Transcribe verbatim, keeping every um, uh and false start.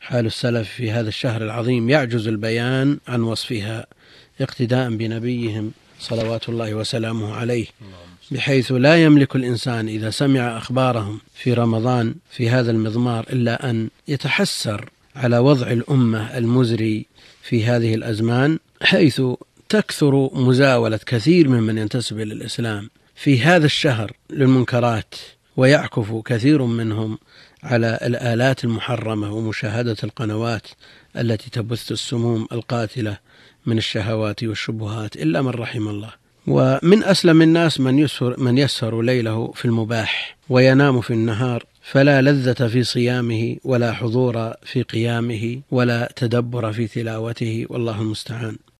حال السلف في هذا الشهر العظيم يعجز البيان عن وصفها اقتداء بنبيهم صلوات الله وسلامه عليه، بحيث لا يملك الإنسان إذا سمع أخبارهم في رمضان في هذا المضمار إلا أن يتحسر على وضع الأمة المزري في هذه الأزمان، حيث تكثر مزاولة كثير ممن ينتسب إلى الإسلام في هذا الشهر للمنكرات، ويعكف كثير منهم على الآلات المحرمة ومشاهدة القنوات التي تبث السموم القاتلة من الشهوات والشبهات إلا من رحم الله. ومن أسلم الناس من يسهر, من يسهر ليله في المباح وينام في النهار، فلا لذة في صيامه ولا حضور في قيامه ولا تدبر في تلاوته، والله المستعان.